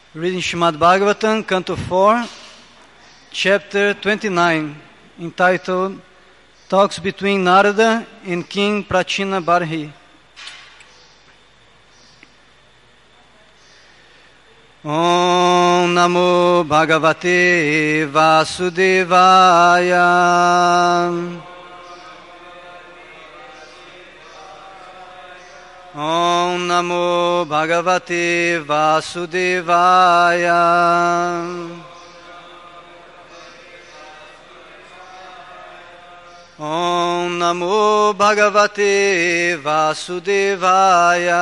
Reading Srimad Bhagavatam, Canto 4, Chapter 29, entitled Talks Between Narada and King Prachina Barhi. Om Namo Bhagavate Vasudevaya. Om Namo Bhagavate Vasudevaya. Om Namo Bhagavate Vasudevaya.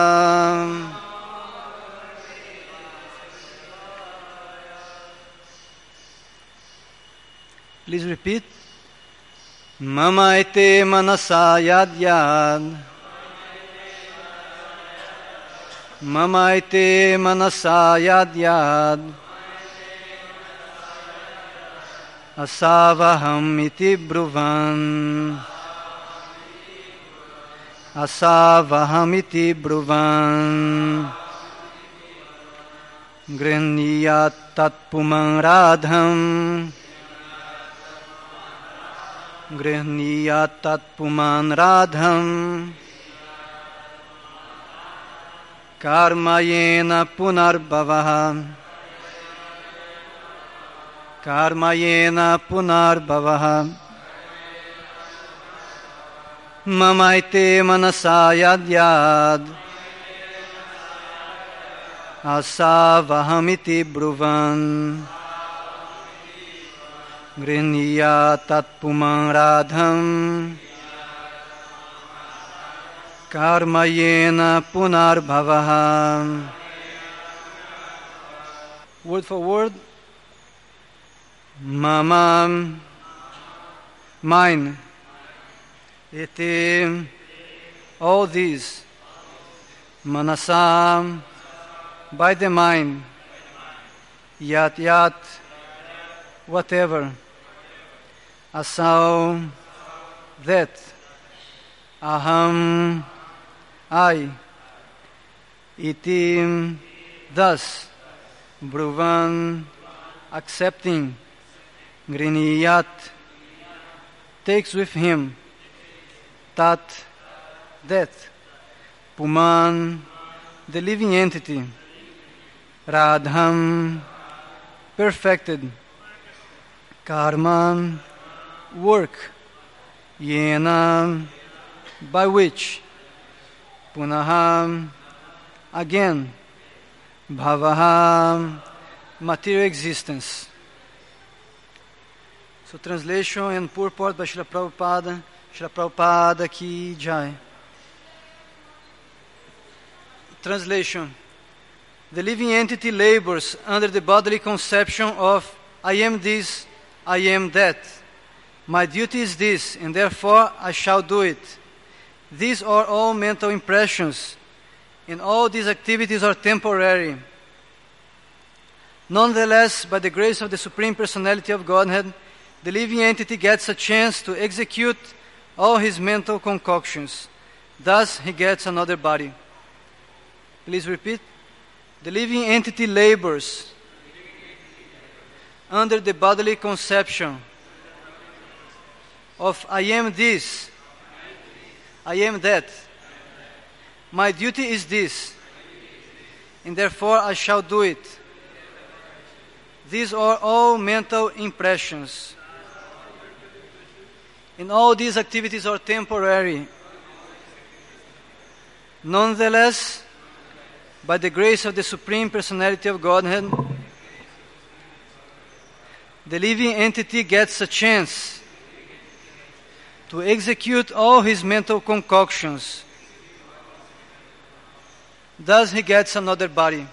Please repeat. Mama ete manasa yad yad. Mama ete manasa yad yad. Asavaham iti bruvan. Asavaham iti bruvan. Greniyat tatpuman radham. Greniyat tatpuman radham. Karmayena punarbhavaha. Karmayena punarbhavaha. Mamaite manasa yad yad. Asavahamiti bruvan. Griniya tatpuman radham. Karmayena punarbhavaha. Word for word. Mama, mine. Ete, all these. Manasa, by the mind. Yat yat, whatever. Asau, that. Aham, I. Iti, thus. Bruvan, accepting. Griniyat, takes with him. Tat, that. Puman, the living entity. Radham, perfected. Karma, work. Yena, by which. Punaham, again. Bhavaha, material existence. So translation and purport by Srila Prabhupada. Srila Prabhupada ki jai. Translation. The living entity labors under the bodily conception of I am this, I am that. My duty is this, and therefore I shall do it. These are all mental impressions, and all these activities are temporary. Nonetheless, by the grace of the Supreme Personality of Godhead, the living entity gets a chance to execute all his mental concoctions. Thus, he gets another body. Please repeat. The living entity labors under the bodily conception of I am this, I am that. My duty is this, and therefore I shall do it. These are all mental impressions. And all these activities are temporary. Nonetheless, by the grace of the Supreme Personality of Godhead, the living entity gets a chance to execute all his mental concoctions. Thus he gets another body.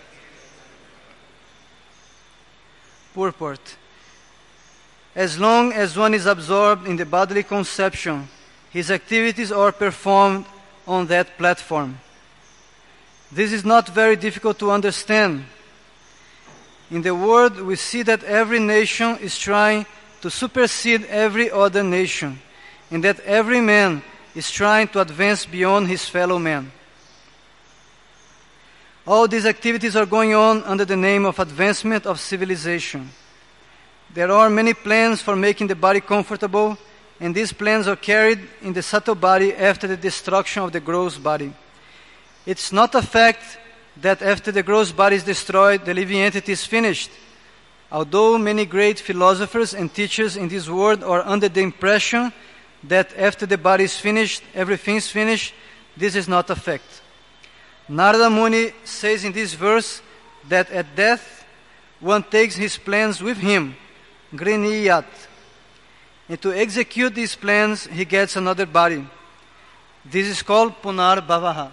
Purport. As long as one is absorbed in the bodily conception, his activities are performed on that platform. This is not very difficult to understand. In the world, we see that every nation is trying to supersede every other nation, and that every man is trying to advance beyond his fellow man. All these activities are going on under the name of advancement of civilization. There are many plans for making the body comfortable, and these plans are carried in the subtle body after the destruction of the gross body. It's not a fact that after the gross body is destroyed, the living entity is finished. Although many great philosophers and teachers in this world are under the impression that after the body is finished, everything is finished, this is not a fact. Narada Muni says in this verse that at death, one takes his plans with him, Griniyat. And to execute these plans, he gets another body. This is called Punar Bhavaha.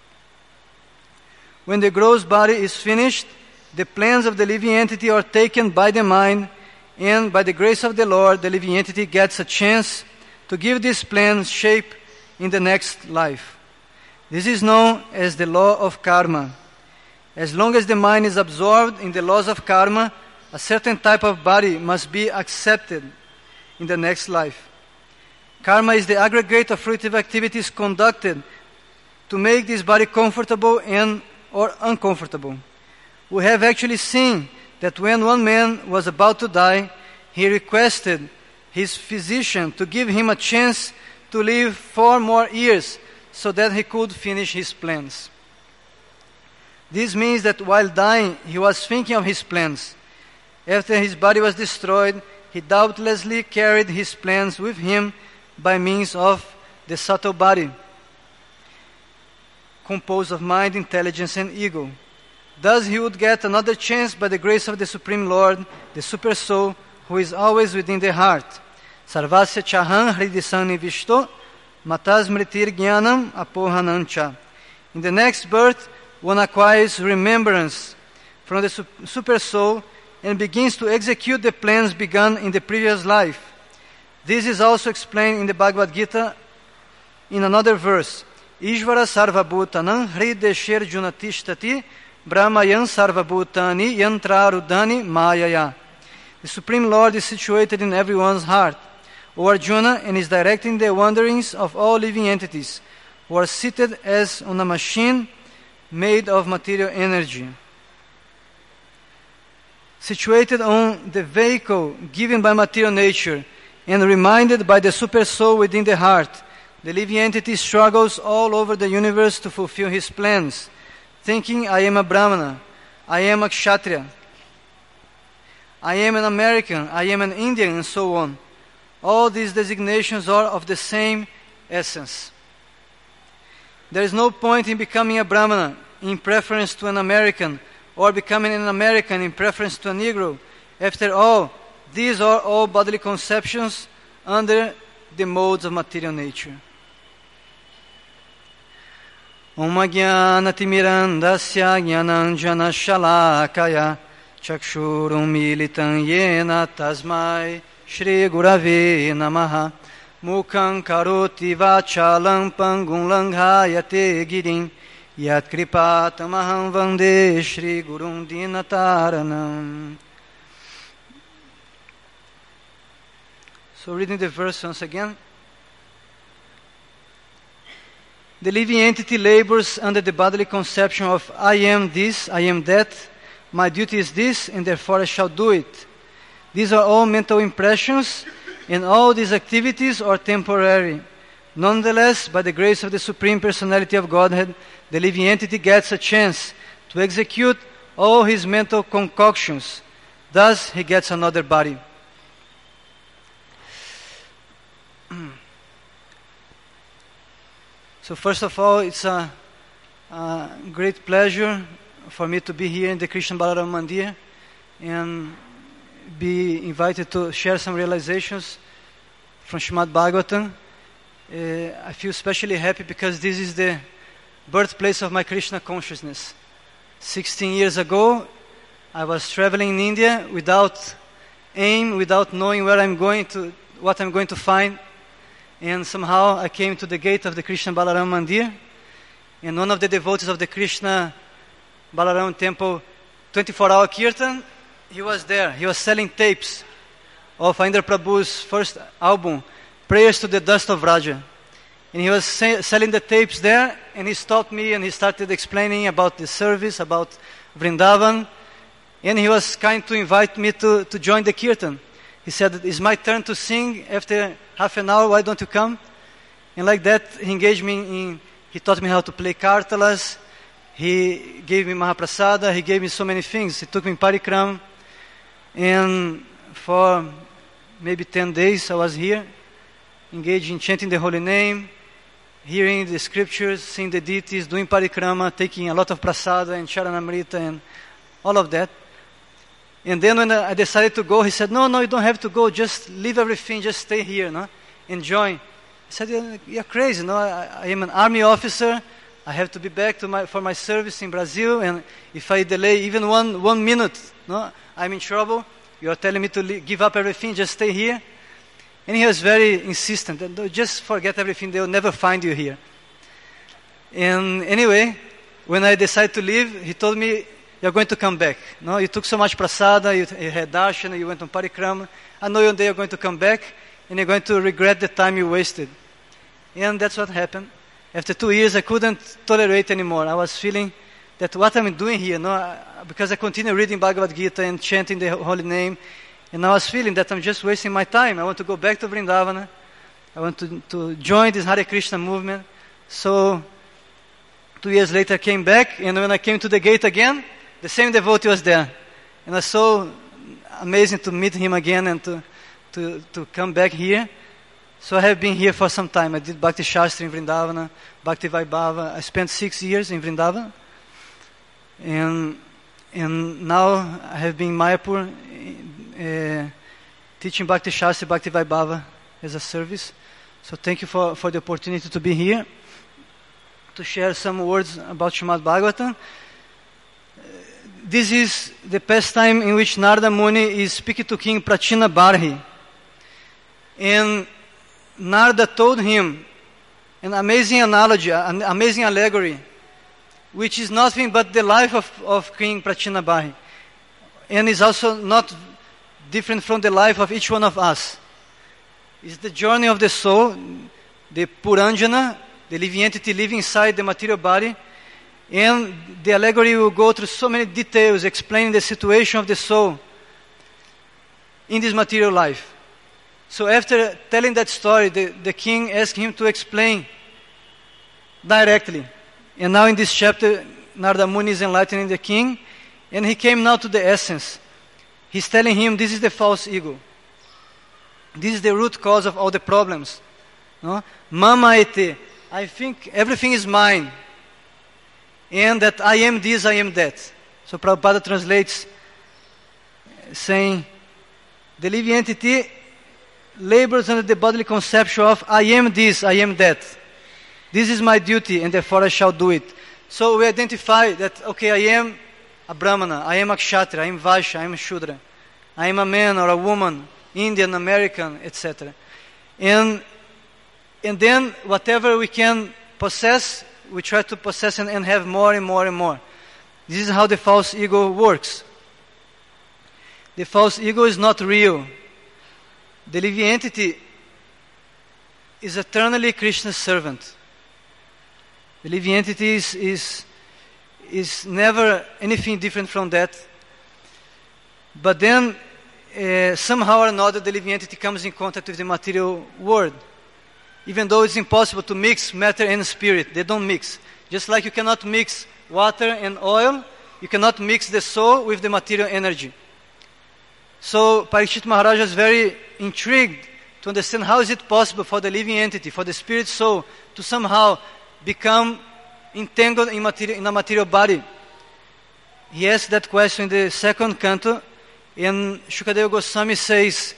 When the gross body is finished, the plans of the living entity are taken by the mind, and by the grace of the Lord, the living entity gets a chance to give these plans shape in the next life. This is known as the law of karma. As long as the mind is absorbed in the laws of karma, a certain type of body must be accepted in the next life. Karma is the aggregate of fruitive activities conducted to make this body comfortable and or uncomfortable. We have actually seen that when one man was about to die, he requested his physician to give him a chance to live 4 more years so that he could finish his plans. This means that while dying, he was thinking of his plans. After his body was destroyed, he doubtlessly carried his plans with him by means of the subtle body, composed of mind, intelligence, and ego. Thus he would get another chance by the grace of the Supreme Lord, the Super Soul, who is always within the heart. Sarvasya chaham hridisani vishto, matas mritir jnanam apohanancha. In the next birth, one acquires remembrance from the Super Soul and begins to execute the plans begun in the previous life. This is also explained in the Bhagavad Gita in another verse. Ishvara sarvabhutanam hrideshir junatishtati brahmayan sarvabhutani yantrarudani mayaya. The Supreme Lord is situated in everyone's heart, O Arjuna, and is directing the wanderings of all living entities, who are seated as on a machine made of material energy. Situated on the vehicle given by material nature and reminded by the Super Soul within the heart, the living entity struggles all over the universe to fulfill his plans, thinking, I am a Brahmana, I am a Kshatriya, I am an American, I am an Indian, and so on. All these designations are of the same essence. There is no point in becoming a Brahmana in preference to an American, or becoming an American in preference to a Negro. After all, these are all bodily conceptions under the modes of material nature. Om Jnana Timirandasya Jnananjana Shalakaya Chakshurum Militam Yena Tasmai Shri Gurave Namaha Mukham Karoti Vachalam Pangum Langhayate Girim Yat Kripatamaham Vande Shri Gurum Dinataranam. So reading the verse once again. The living entity labors under the bodily conception of I am this, I am that, my duty is this, and therefore I shall do it. These are all mental impressions, and all these activities are temporary. Nonetheless, by the grace of the Supreme Personality of Godhead, the living entity gets a chance to execute all his mental concoctions. Thus, he gets another body. So first of all, it's a great pleasure for me to be here in the Krishna Balaram Mandir and be invited to share some realizations from Srimad Bhagavatam. I feel especially happy because this is the birthplace of my Krishna consciousness. 16 years ago, I was traveling in India without aim, without knowing where I'm going to, what I'm going to find. And somehow I came to the gate of the Krishna Balaram Mandir, and one of the devotees of the Krishna Balaram temple 24-hour kirtan, he was there. He was selling tapes of Indra Prabhu's first album, Prayers to the Dust of Vraja. And he was selling the tapes there, and he stopped me and he started explaining about the service, about Vrindavan. And he was kind to invite me to join the kirtan. He said, it's my turn to sing after half an hour, why don't you come? And like that, he engaged me he taught me how to play kartalas. He gave me Mahaprasada. He gave me so many things. He took me in Parikram. And for maybe 10 days I was here, engaged in chanting the holy name, hearing the scriptures, seeing the deities, doing Parikrama, taking a lot of Prasada and Charanamrita and all of that. And then when I decided to go, he said, no, you don't have to go. Just leave everything. Just stay here, no? And join. I said, you're crazy, no? I am an army officer. I have to be back for my service in Brazil. And if I delay even one minute, no, I'm in trouble. You are telling me to give up everything, just stay here. And he was very insistent. Just forget everything. They will never find you here. And anyway, when I decided to leave, he told me, you're going to come back. No, you took so much prasada, you had darshan, you went on parikrama. I know one day you're going to come back, and you're going to regret the time you wasted. And that's what happened. After 2 years, I couldn't tolerate anymore. I was feeling that what I'm doing here, because I continue reading Bhagavad Gita and chanting the holy name, and I was feeling that I'm just wasting my time. I want to go back to Vrindavana. I want to join this Hare Krishna movement. So 2 years later, I came back, and when I came to the gate again, the same devotee was there. And it was so amazing to meet him again and to come back here. So I have been here for some time. I did Bhakti Shastri in Vrindavana, Bhakti Vaibhava. I spent 6 years in Vrindavana. And now I have been in Mayapur teaching Bhakti Shastri, Bhakti Vaibhava as a service. So thank you for the opportunity to be here, to share some words about Srimad Bhagavatam. This is the pastime in which Narada Muni is speaking to King Prachina Barhi. And Narada told him an amazing analogy, an amazing allegory, which is nothing but the life of King Prachina Barhi. And is also not different from the life of each one of us. It's the journey of the soul, the Puranjana, the living entity living inside the material body. And the allegory will go through so many details explaining the situation of the soul in this material life. So after telling that story, the king asked him to explain directly. And now in this chapter, Narada Muni is enlightening the king, and he came now to the essence. He's telling him this is the false ego. This is the root cause of all the problems. No? Mama ete, I think everything is mine. And that I am this, I am that. So Prabhupada translates saying, the living entity labors under the bodily conception of I am this, I am that. This is my duty and therefore I shall do it. So we identify that, okay, I am a Brahmana, I am a Kshatriya, I am Vaishya, I am a Shudra. I am a man or a woman, Indian, American, etc. And then whatever we can possess, we try to possess and have more and more and more. This is how the false ego works. The false ego is not real. The living entity is eternally Krishna's servant. The living entity is never anything different from that. But then, somehow or another, the living entity comes in contact with the material world. Even though it's impossible to mix matter and spirit, they don't mix. Just like you cannot mix water and oil, you cannot mix the soul with the material energy. So Parikshit Maharaj is very intrigued to understand how is it possible for the living entity, for the spirit soul, to somehow become entangled in a material body. He asked that question in the second canto, and Shukadeva Goswami says,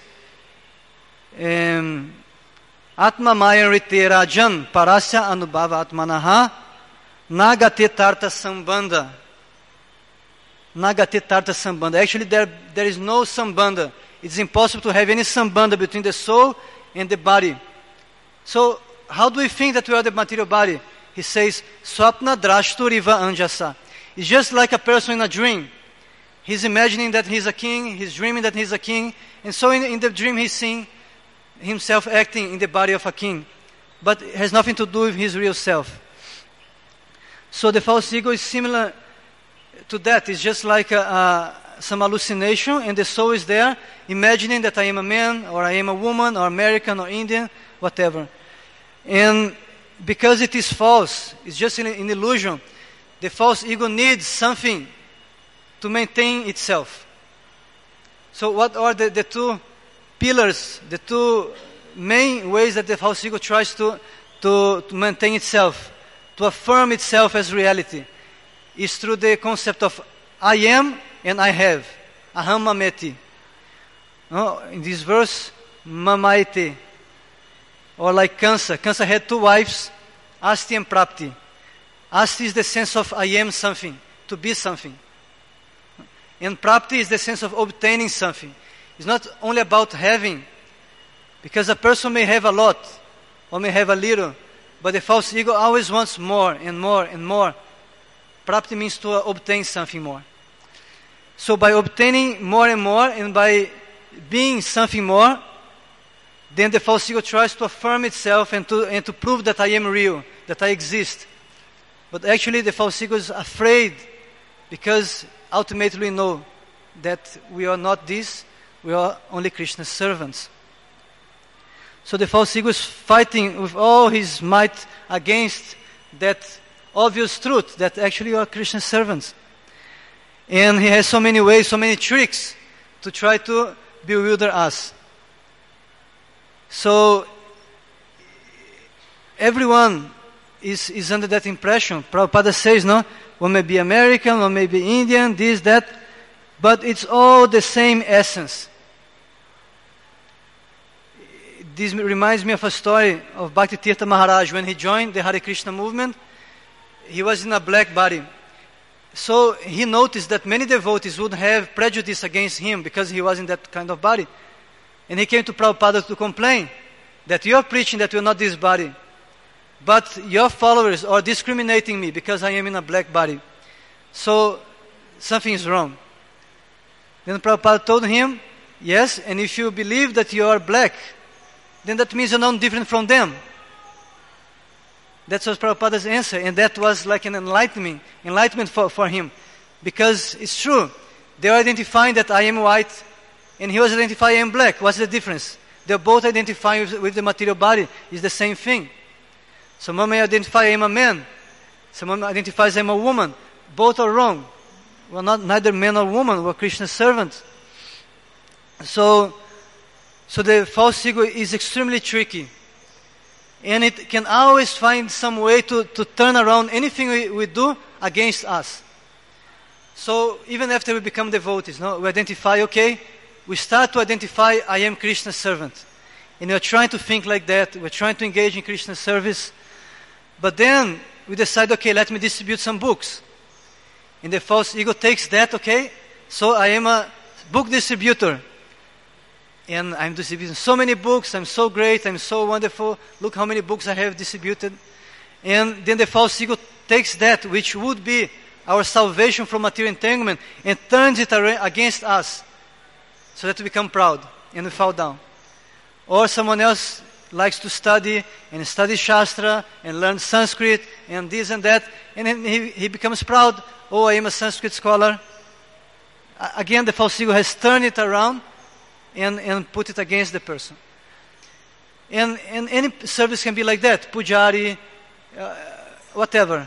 Atma Maya Rite Rajan Parasya Anubhava Atmanaha Nagate Tarta Sambandha. Nagate Tarta Sambandha. Actually, there is no Sambandha. It's impossible to have any Sambandha between the soul and the body. So, how do we think that we are the material body? He says, Swapna Drashturiva Anjasa. It's just like a person in a dream. He's imagining that he's a king, he's dreaming that he's a king, and so in the dream he's seeing himself acting in the body of a king. but it has nothing to do with his real self. So the false ego is similar to that. It's just like some hallucination, and the soul is there, imagining that I am a man, or I am a woman, or American, or Indian, whatever. And because it is false, it's just an illusion, the false ego needs something to maintain itself. So what are the two pillars, the two main ways that the false ego tries to maintain itself, to affirm itself as reality, is through the concept of I am and I have. Aham mameti. No, in this verse, mamaite. Or like Kansa. Kansa had two wives, Asti and Prapti. Asti is the sense of I am something, to be something. And Prapti is the sense of obtaining something. It's not only about having, because a person may have a lot, or may have a little, but the false ego always wants more and more and more. Prapti means to obtain something more. So by obtaining more and more, and by being something more, then the false ego tries to affirm itself and to prove that I am real, that I exist. But actually the false ego is afraid, because ultimately we know that we are not this, we are only Krishna's servants. So the false ego is fighting with all his might against that obvious truth, that actually we are Krishna's servants. And he has so many ways, so many tricks to try to bewilder us. So everyone is under that impression. Prabhupada says, no, one may be American, one may be Indian, this, that, but it's all the same essence. This reminds me of a story of Bhakti Tirtha Maharaj. When he joined the Hare Krishna movement, he was in a black body. So he noticed that many devotees would have prejudice against him because he was in that kind of body. And he came to Prabhupada to complain that you are preaching that you are not this body, but your followers are discriminating me because I am in a black body. So something is wrong. Then Prabhupada told him, yes, and if you believe that you are black, then that means you're not different from them. That was Prabhupada's answer, and that was like an enlightenment for him. Because it's true, they are identifying that I am white, and he was identifying I am black. What's the difference? They're both identifying with the material body. It's the same thing. Someone may identify I am a man. Someone identifies I am a woman. Both are wrong. We're not neither man nor woman. We're Krishna's servants. So the false ego is extremely tricky. And it can always find some way to turn around anything we do against us. So even after we become devotees, no, we identify, okay, we start to identify I am Krishna's servant. And we're trying to think like that. We're trying to engage in Krishna's service. But then we decide, okay, let me distribute some books. And the false ego takes that, okay, so I am a book distributor. And I'm distributing so many books, I'm so great, I'm so wonderful, look how many books I have distributed. And then the false ego takes that, which would be our salvation from material entanglement, and turns it against us, so that we become proud, and we fall down. Or someone else likes to study, and study Shastra, and learn Sanskrit, and this and that, and then he becomes proud, oh, I am a Sanskrit scholar. Again, the false ego has turned it around, and put it against the person. And any service can be like that, pujari, whatever.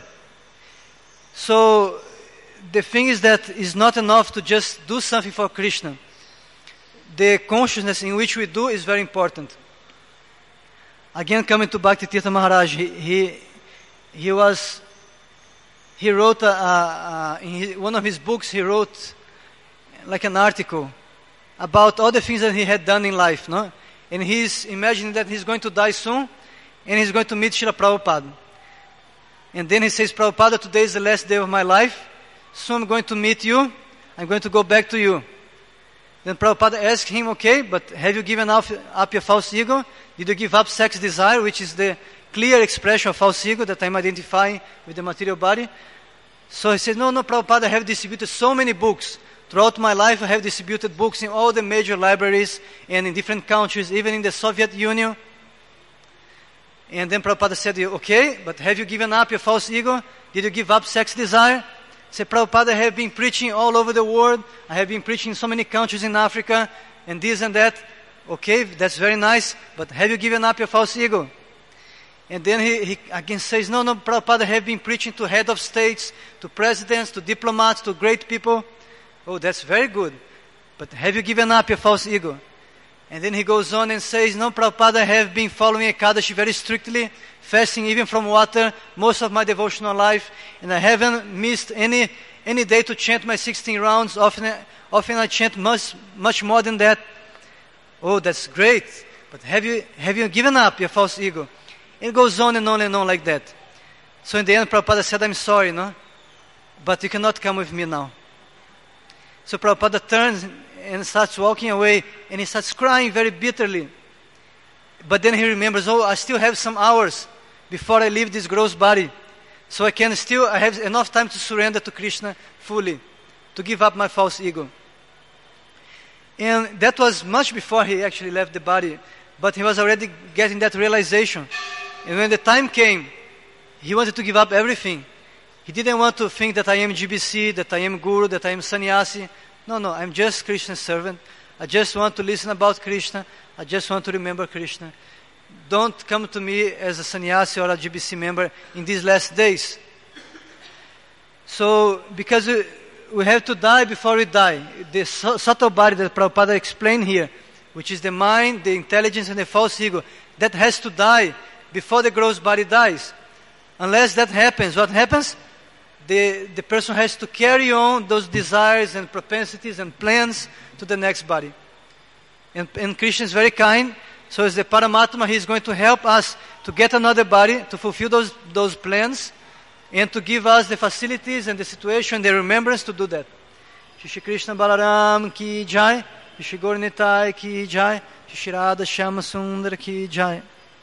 So the thing is that it's not enough to just do something for Krishna. The consciousness in which we do is very important. Again, coming to Bhakti Tirtha Maharaj, he wrote in one of his books, he wrote like an article about all the things that he had done in life, no? And he's imagining that he's going to die soon, and he's going to meet Srila Prabhupada. And then he says, Prabhupada, today is the last day of my life, soon I'm going to meet you, I'm going to go back to you. Then Prabhupada asked him, okay, but have you given up your false ego? Did you give up sex desire, which is the clear expression of false ego that I'm identifying with the material body? So he said, no, Prabhupada, I have distributed so many books. Throughout my life, I have distributed books in all the major libraries and in different countries, even in the Soviet Union. And then Prabhupada said, okay, but have you given up your false ego? Did you give up sex desire? He said, Prabhupada, I have been preaching all over the world. I have been preaching in so many countries in Africa, and this and that. Okay, that's very nice, but have you given up your false ego? And then he again says, no, Prabhupada, I have been preaching to head of states, to presidents, to diplomats, to great people. Oh, that's very good. But have you given up your false ego? And then he goes on and says, no, Prabhupada, I have been following Ekadashi very strictly, fasting even from water, most of my devotional life, and I haven't missed any day to chant my 16 rounds. Often I chant much more than that. Oh, that's great. But have you given up your false ego? It goes on and on and on like that. So in the end, Prabhupada said, I'm sorry, no? But you cannot come with me now. So Prabhupada turns and starts walking away, and he starts crying very bitterly. But then he remembers, oh, I still have some hours before I leave this gross body. So I have enough time to surrender to Krishna fully, to give up my false ego. And that was much before he actually left the body, but he was already getting that realization. And when the time came, he wanted to give up everything. He didn't want to think that I am GBC, that I am Guru, that I am Sannyasi. No, I'm just Krishna's servant. I just want to listen about Krishna. I just want to remember Krishna. Don't come to me as a sannyasi or a GBC member in these last days. So, because we have to die before we die. The subtle body that Prabhupada explained here, which is the mind, the intelligence, and the false ego, that has to die before the gross body dies. Unless that happens, what happens? The person has to carry on those desires and propensities and plans to the next body. And Krishna is very kind. So as the Paramatma, he is going to help us to get another body, to fulfill those plans, and to give us the facilities and the situation, the remembrance to do that. Shri Krishna Balaram ki jai, Shri Gaur Nitai ki jai, Shri Radha Shyama Sundar ki jai.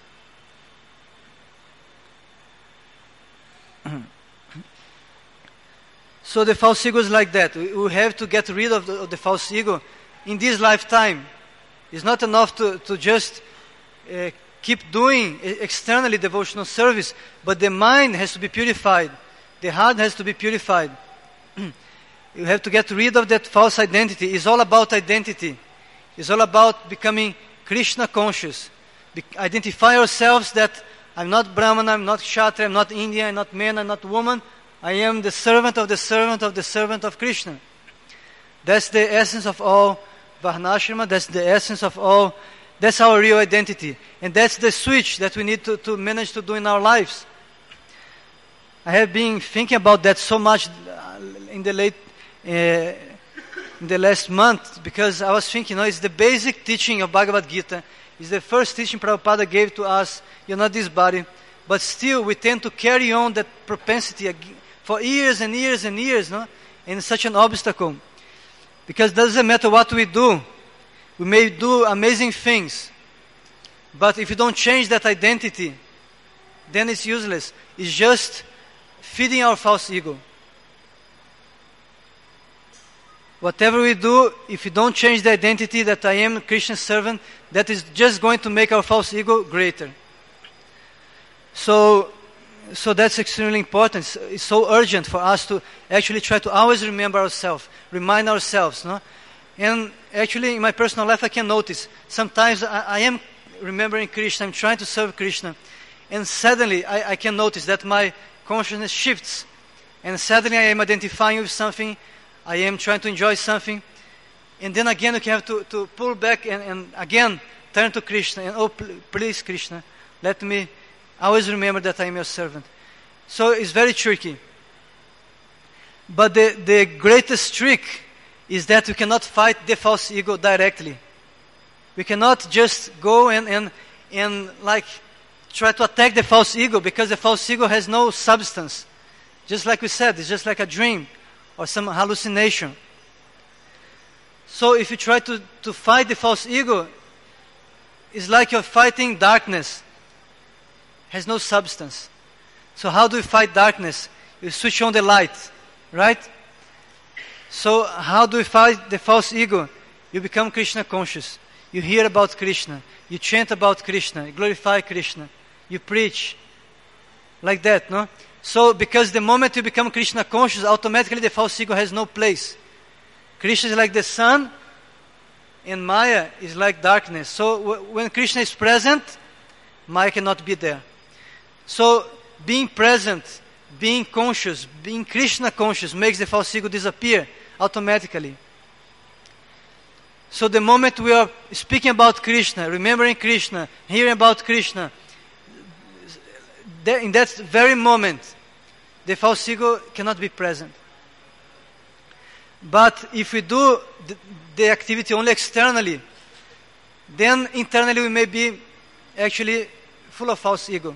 So the false ego is like that. We have to get rid of the false ego in this lifetime. It's not enough to just keep doing externally devotional service, but the mind has to be purified. The heart has to be purified. You have to get rid of that false identity. It's all about identity. It's all about becoming Krishna conscious. Identify ourselves that I'm not Brahman, I'm not Kshatriya, I'm not Indian, I'm not man, I'm not woman. I am the servant of the servant of the servant of Krishna. That's the essence of all Varnashrama. That's the essence of all. That's our real identity. And that's the switch that we need to manage to do in our lives. I have been thinking about that so much in the last month, because I was thinking, it's the basic teaching of Bhagavad Gita. It's the first teaching Prabhupada gave to us. You're not this body. But still, we tend to carry on that propensity for years and years and years, no? And it's such an obstacle. Because it doesn't matter what we do. We may do amazing things. But if you don't change that identity, then it's useless. It's just feeding our false ego. Whatever we do, if you don't change the identity that I am a Krishna's servant, that is just going to make our false ego greater. So that's extremely important. It's so urgent for us to actually try to always remember ourselves, remind ourselves, no? And actually, in my personal life, I can notice sometimes I am remembering Krishna, I'm trying to serve Krishna, and suddenly I can notice that my consciousness shifts, and suddenly I am identifying with something, I am trying to enjoy something, and then again you have to pull back and again turn to Krishna, and please Krishna, let me always remember that I am your servant. So it's very tricky. But the greatest trick is that we cannot fight the false ego directly. We cannot just go and like try to attack the false ego, because the false ego has no substance. Just like we said, it's just like a dream or some hallucination. So if you try to fight the false ego, it's like you're fighting darkness. Has no substance. So how do we fight darkness? You switch on the light, right? So how do we fight the false ego? You become Krishna conscious. You hear about Krishna. You chant about Krishna. You glorify Krishna. you preach. Like that, no? So, because the moment you become Krishna conscious, automatically the false ego has no place. Krishna is like the sun, and Maya is like darkness. So, when Krishna is present, Maya cannot be there. So, being present, being conscious, being Krishna conscious makes the false ego disappear automatically. So, the moment we are speaking about Krishna, remembering Krishna, hearing about Krishna, in that very moment, the false ego cannot be present. But if we do the activity only externally, then internally we may be actually full of false ego.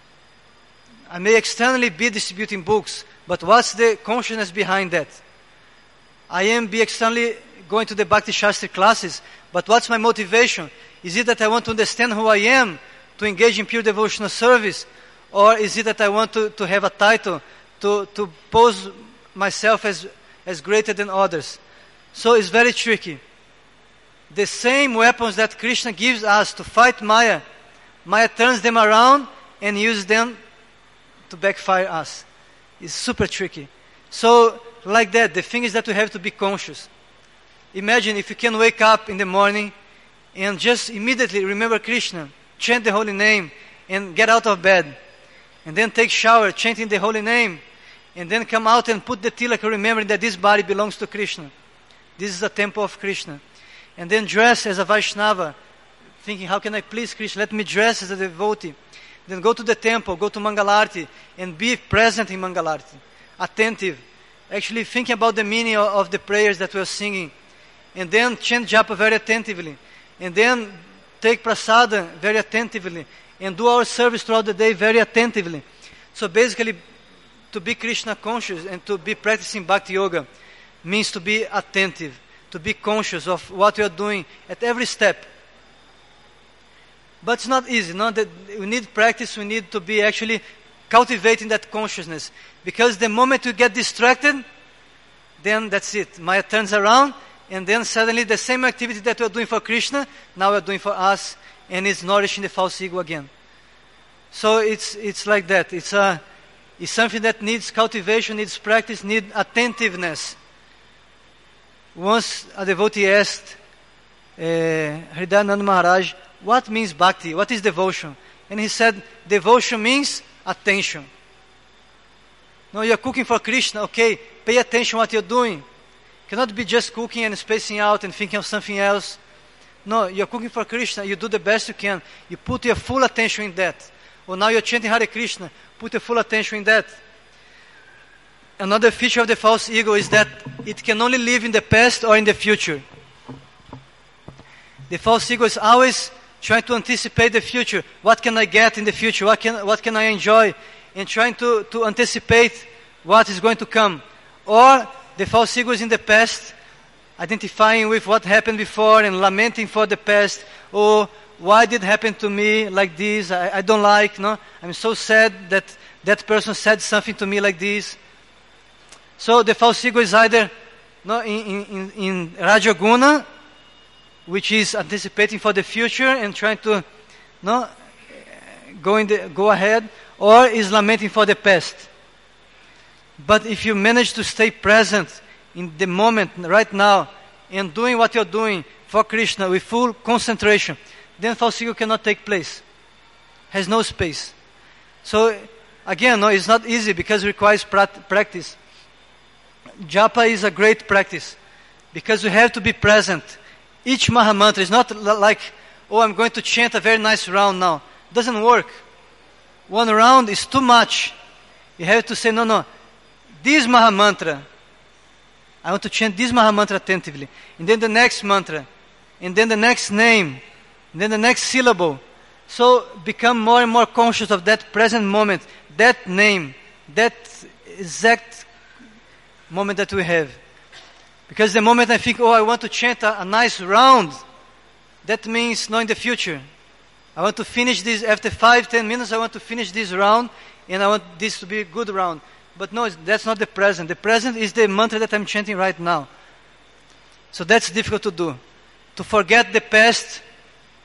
I may externally be distributing books, but what's the consciousness behind that? I am be externally going to the Bhakti Shastri classes, but what's my motivation? Is it that I want to understand who I am, to engage in pure devotional service? Or is it that I want to have a title, to pose myself as greater than others? So it's very tricky. The same weapons that Krishna gives us to fight Maya, Maya turns them around and uses them to backfire us. It's super tricky. So, like that, the thing is that we have to be conscious. Imagine if you can wake up in the morning and just immediately remember Krishna, chant the holy name, and get out of bed. And then take shower, chanting the holy name, and then come out and put the tilak, remembering that this body belongs to Krishna. This is the temple of Krishna. And then dress as a Vaishnava, thinking, how can I please Krishna? Let me dress as a devotee. Then go to the temple, go to Mangalarti, and be present in Mangalarti, attentive, actually thinking about the meaning of the prayers that we are singing. And then chant japa very attentively. And then take prasada very attentively. And do our service throughout the day very attentively. So basically, to be Krishna conscious and to be practicing Bhakti Yoga means to be attentive, to be conscious of what we are doing at every step. But it's not easy. No? We need practice, we need to be actually cultivating that consciousness. Because the moment you get distracted, then that's it. Maya turns around, and then suddenly the same activity that we are doing for Krishna, now we are doing for us, and it's nourishing the false ego again. So it's like that. It's something that needs cultivation, needs practice, needs attentiveness. Once a devotee asked Hridayananda Maharaj, what means bhakti? What is devotion? And he said, devotion means attention. No, you're cooking for Krishna, okay, pay attention what you're doing. Cannot be just cooking and spacing out and thinking of something else. No, you're cooking for Krishna, you do the best you can. You put your full attention in that. Or now you're chanting Hare Krishna, put your full attention in that. Another feature of the false ego is that it can only live in the past or in the future. The false ego is always trying to anticipate the future. What can I get in the future? What can I enjoy? And trying to anticipate what is going to come. Or the false ego is in the past, identifying with what happened before and lamenting for the past. Or why did it happen to me like this? I don't like, no? I'm so sad that that person said something to me like this. So the false ego is either in Rajaguna, which is anticipating for the future and trying to go ahead, or is lamenting for the past. But if you manage to stay present in the moment, right now, and doing what you're doing for Krishna with full concentration, then false ego cannot take place. Has no space. So, again, it's not easy because it requires practice. Japa is a great practice because you have to be present. Each Mahamantra is not like, I'm going to chant a very nice round now. It doesn't work. One round is too much. You have to say, no, this Mahamantra, I want to chant this Mahamantra attentively. And then the next mantra. And then the next name. And then the next syllable. So become more and more conscious of that present moment, that name, that exact moment that we have. Because the moment I think, I want to chant a nice round, that means in the future. I want to finish this, after 5-10 minutes I want to finish this round, and I want this to be a good round. But no, that's not the present. The present is the mantra that I'm chanting right now. So that's difficult to do. To forget the past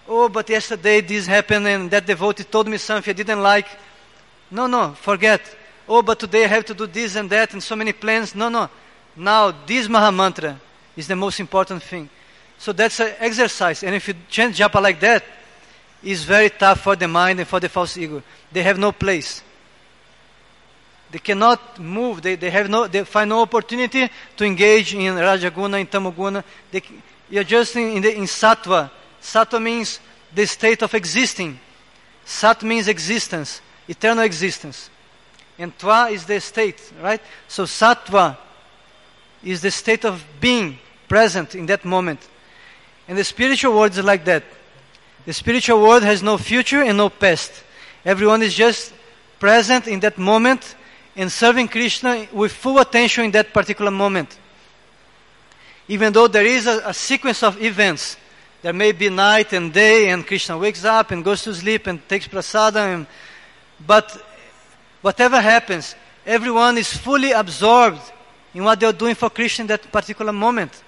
oh, but yesterday this happened and that devotee told me something I didn't like. No, forget. Oh, but today I have to do this and that and so many plans. No. Now, this Mahamantra is the most important thing. So that's an exercise. And if you chant japa like that, it's very tough for the mind and for the false ego. They have no place. They cannot move. They find no opportunity to engage in Rajaguna, in Tamoguna. You're just in Sattva. Sattva means the state of existing. Sat means existence, eternal existence. And Tva is the state, right? So Sattva is the state of being present in that moment. And the spiritual world is like that. The spiritual world has no future and no past. Everyone is just present in that moment and serving Krishna with full attention in that particular moment. Even though there is a sequence of events, there may be night and day, and Krishna wakes up and goes to sleep and takes prasada. But whatever happens, everyone is fully absorbed in what they are doing for Krishna in that particular moment.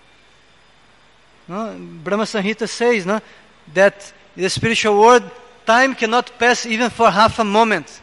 No? Brahma Samhita says that in the spiritual world, time cannot pass even for half a moment.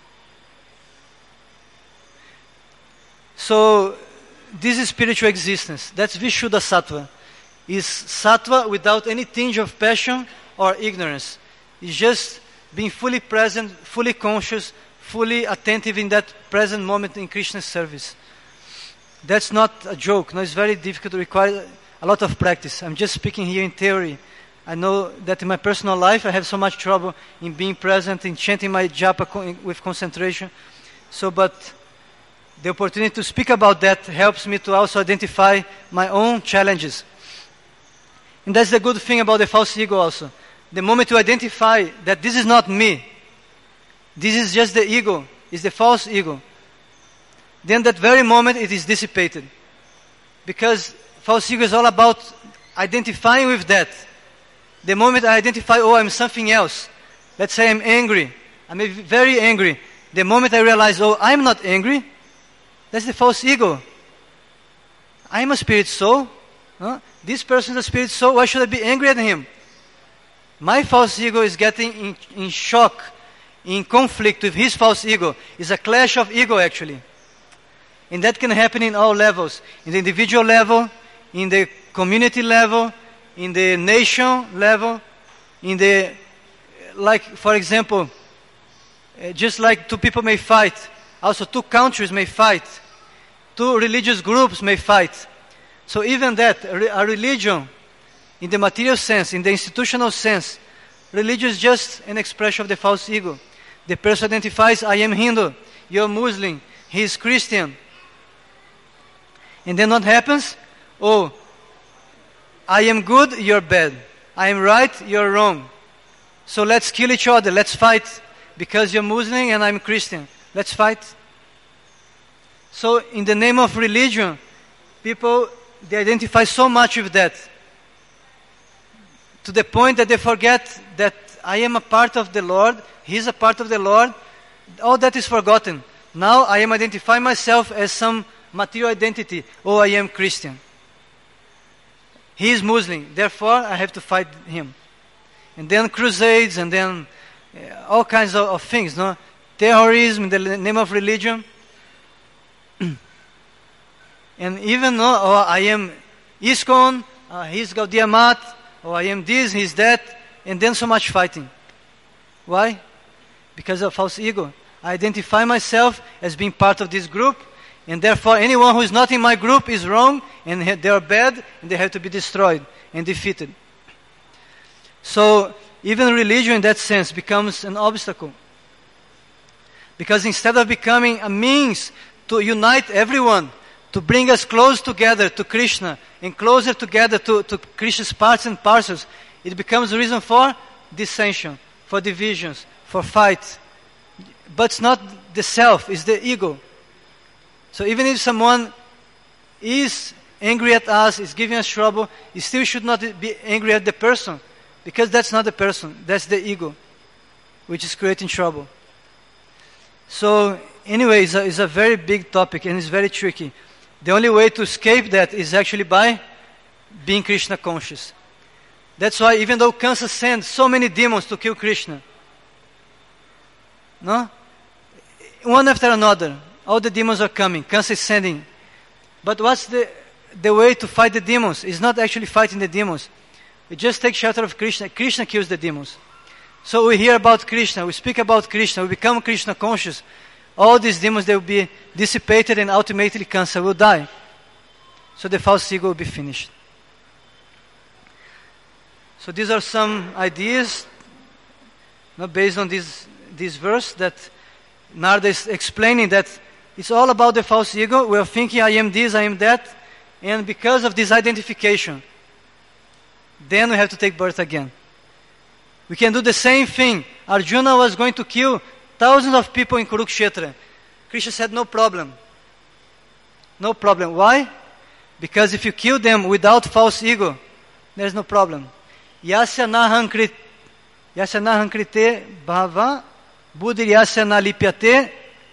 So, this is spiritual existence. That's Vishuddha Sattva. Is Sattva without any tinge of passion or ignorance. It's just being fully present, fully conscious, fully attentive in that present moment in Krishna's service. That's not a joke. No, it's very difficult. It requires a lot of practice. I'm just speaking here in theory. I know that in my personal life I have so much trouble in being present, in chanting my japa with concentration. But the opportunity to speak about that helps me to also identify my own challenges. And that's the good thing about the false ego also. The moment you identify that this is not me, this is just the ego, it's the false ego, then that very moment it is dissipated. Because false ego is all about identifying with that. The moment I identify, oh, I'm something else. Let's say I'm angry. I'm very angry. The moment I realize, oh, I'm not angry, that's the false ego. I'm a spirit soul. This person is a spirit soul. Why should I be angry at him? My false ego is getting in shock, in conflict with his false ego. It's a clash of ego, actually. And that can happen in all levels. In the individual level, in the community level, in the nation level, for example, just like two people may fight, also two countries may fight, two religious groups may fight. So even that, a religion, in the material sense, in the institutional sense, religion is just an expression of the false ego. The person identifies, I am Hindu, you're Muslim, he is Christian. And then what happens? Oh, I am good, you're bad. I am right, you're wrong. So let's kill each other, let's fight. Because you're Muslim and I'm Christian. Let's fight. So in the name of religion, people, they identify so much with that. To the point that they forget that I am a part of the Lord, He's a part of the Lord. All that is forgotten. Now I am identifying myself as some material identity. Oh, I am Christian. He is Muslim, therefore I have to fight him. And then crusades, and then all kinds of things, no? Terrorism in the name of religion. And even, I am ISKCON, he's Gaudiya Math, I am this, he's that, and then so much fighting. Why? Because of false ego. I identify myself as being part of this group, and therefore anyone who is not in my group is wrong, and they are bad, and they have to be destroyed and defeated. So, even religion in that sense becomes an obstacle. Because instead of becoming a means to unite everyone, to bring us close together to Krishna, and closer together to Krishna's parts and parcels, it becomes a reason for dissension, for divisions, for fights. But it's not the self, it's the ego. So even if someone is angry at us, is giving us trouble, you still should not be angry at the person, because that's not the person, that's the ego, which is creating trouble. So anyway, it's a very big topic and it's very tricky. The only way to escape that is actually by being Krishna conscious. That's why even though Kamsa sent so many demons to kill Krishna, no? One after another, all the demons are coming. Kamsa is sending. But what's the way to fight the demons? It's not actually fighting the demons. We just take shelter of Krishna. Krishna kills the demons. So we hear about Krishna, we speak about Krishna, we become Krishna conscious. All these demons, they will be dissipated and ultimately Kamsa will die. So the false ego will be finished. So these are some ideas based on this verse that Narada is explaining, that it's all about the false ego. We are thinking, I am this, I am that. And because of this identification, then we have to take birth again. We can do the same thing. Arjuna was going to kill thousands of people in Kurukshetra. Krishna said, no problem. No problem. Why? Because if you kill them without false ego, there's no problem. Yasya nahankrite bhava buddhiryasya na lipyate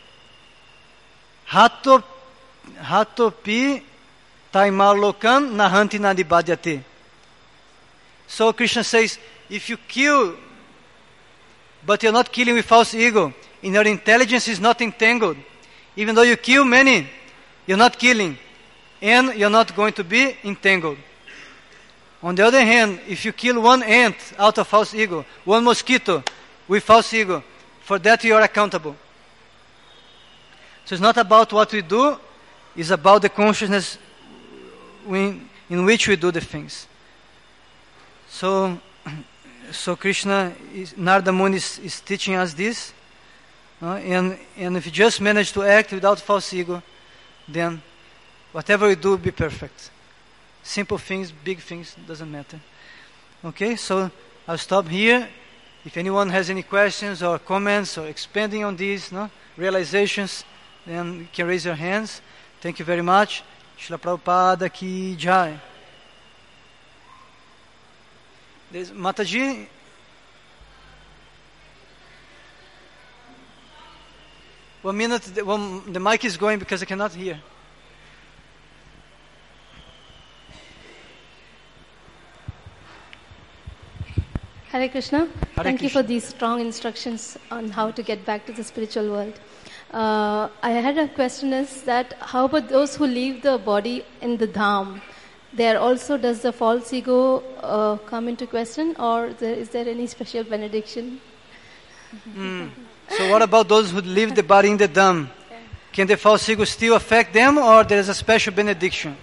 hatopi taimalokan nahanti nadibhadyate. So Krishna says, if you kill, but you're not killing with false ego, and your intelligence is not entangled, even though you kill many, you're not killing, and you're not going to be entangled. On the other hand, if you kill one ant out of false ego, one mosquito with false ego, for that you are accountable. So it's not about what we do, it's about the consciousness in which we do the things. So Krishna, Narada Muni is teaching us this. And if you just manage to act without false ego, then whatever you do will be perfect. Simple things, big things, doesn't matter. Okay, so I'll stop here. If anyone has any questions or comments or expanding on these realizations, then you can raise your hands. Thank you very much. Srila Prabhupada ki jai. There's Mataji. One minute, the mic is going because I cannot hear. Hare Krishna. Thank Krishna. you for these strong instructions on how to get back to the spiritual world. I had a question is that how about those who leave the body in the dham? There also does the false ego come into question, or is there any special benediction? So what about those who leave the body in the dham? Can the false ego still affect them, or there is a special benediction?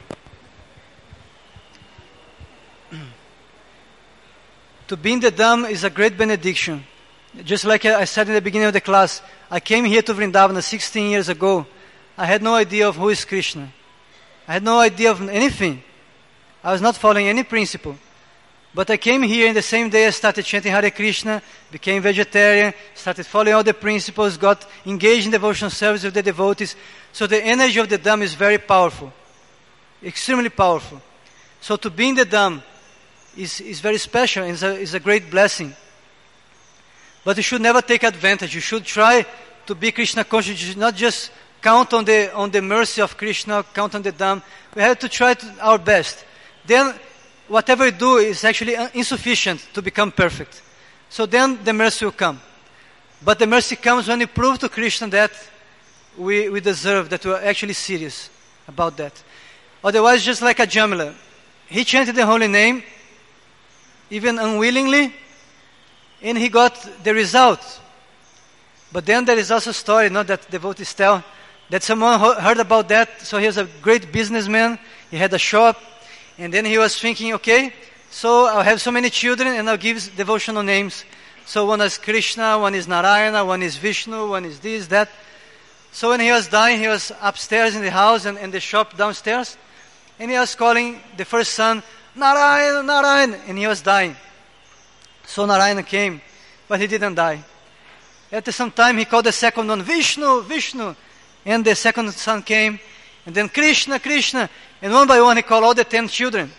To be in the dham is a great benediction. Just like I said in the beginning of the class, I came here to Vrindavana 16 years ago. I had no idea of who is Krishna. I had no idea of anything. I was not following any principle. But I came here in the same day I started chanting Hare Krishna, became vegetarian, started following all the principles, got engaged in devotional service with the devotees. So the energy of the dham is very powerful. Extremely powerful. So to be in the dham is very special and is a great blessing. But you should never take advantage. You should try to be Krishna conscious. You should not just count on the mercy of Krishna, count on the dham. We have to try our best. Then whatever you do is actually insufficient to become perfect. So then the mercy will come. But the mercy comes when you prove to Krishna that we deserve, that we are actually serious about that. Otherwise, just like a Jamila, he chanted the holy name, even unwillingly, and he got the result. But then there is also a story, that devotees tell, that someone heard about that. So he was a great businessman, he had a shop, and then he was thinking, okay, so I'll have so many children and I'll give devotional names. So one is Krishna, one is Narayana, one is Vishnu, one is this, that. So when he was dying, he was upstairs in the house and the shop downstairs, and he was calling the first son, Narayana, Narayana, and he was dying. So Narayana came, but he didn't die. After some time, he called the second one, Vishnu, Vishnu, and the second son came, and then Krishna, Krishna, and one by one he called all the 10 children.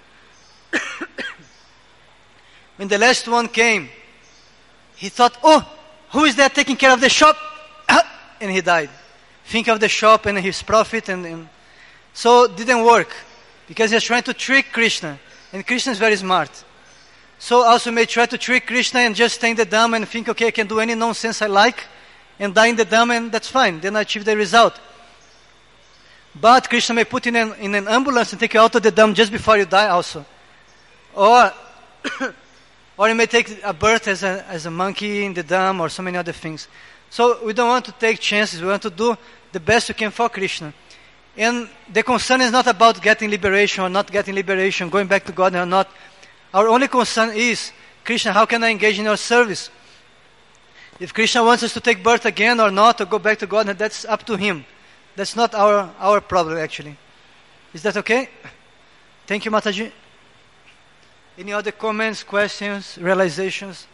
When the last one came, he thought, oh, who is that taking care of the shop? And he died. Think of the shop and his profit, and so it didn't work, because he was trying to trick Krishna, and Krishna is very smart. So also may try to trick Krishna and just stay in the Dhamma and think, okay, I can do any nonsense I like and die in the Dhamma and that's fine. Then I achieve the result. But Krishna may put in an ambulance and take you out of the Dhamma just before you die also. Or or you may take a birth as a monkey in the Dhamma or so many other things. So we don't want to take chances. We want to do the best we can for Krishna. And the concern is not about getting liberation or not getting liberation, going back to God or not. Our only concern is, Krishna, how can I engage in your service? If Krishna wants us to take birth again or not, or go back to God, that's up to him. That's not our problem, actually. Is that okay? Thank you, Mataji. Any other comments, questions, realizations?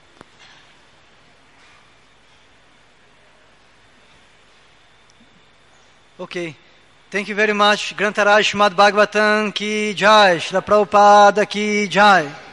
Okay. Thank you very much. Grantaraj Srimad Bhagavatam ki jai. Srila Prabhupada ki jai.